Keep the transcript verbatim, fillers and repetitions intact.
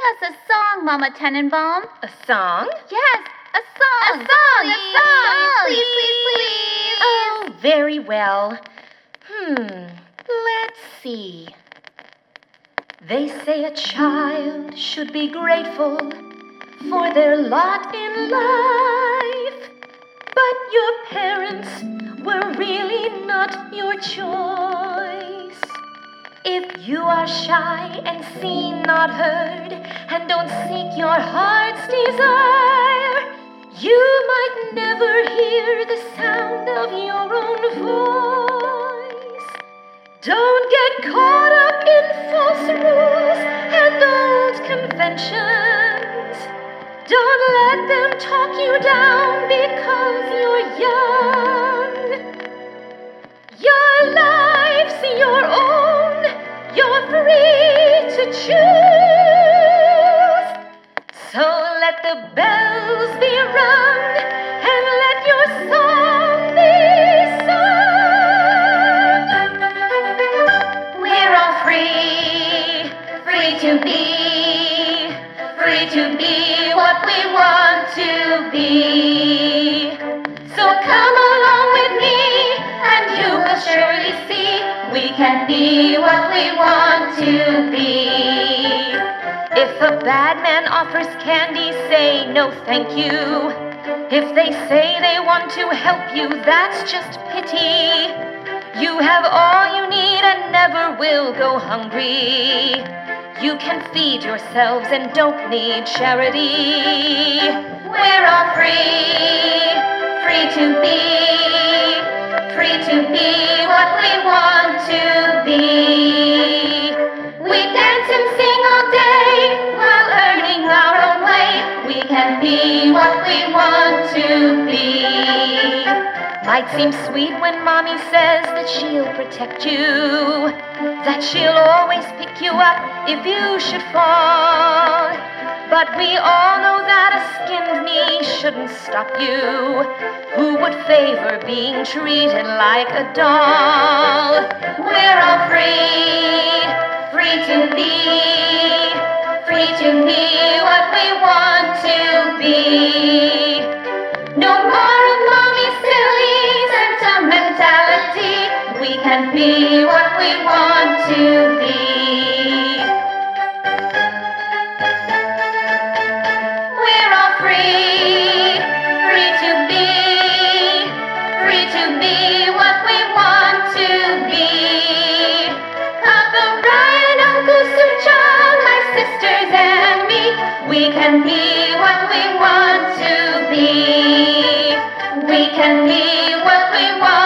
us a song, Mama Tenenbaum. A song? Yes, a song. A song, please. a song. Please, please, please. Oh, very well. Hmm, let's see. They say a child should be grateful for their lot in life, but your parents were really not your choice. If you are shy and seen not heard, and don't seek your heart's desire, you might never hear the sound of your own voice. Don't get caught up in false rules and old conventions. Don't let them talk you down because you're young. Your life's your own. You're free to choose. So let the bells be rung and let your song be sung. We're all free, free to be, free to be what we want to be. So come along with me and you will surely see we can be what we want to be. If a bad man offers candy, say no thank you. If they say they want to help you, that's just pity. You have all you need and never will go hungry. You can feed yourselves and don't need charity. We're all free, free to be, free to be what we want to be. We dance and sing all day while earning our own way. We can be what we want to be. Might seem sweet when Mommy says that she'll protect you, that she'll always pick you up if you should fall. But we all know that a skinned knee shouldn't stop you. Who would favor being treated like a doll? We're all free, free to be, free to be what we want to be. No more of Mommy's silly sentimentality. We can be what we want to be. We're all free, free to be, free to be what we want to be. Papa Brian, Uncle Suchong, my sisters and me, we can be what we want to be. We can be what we want.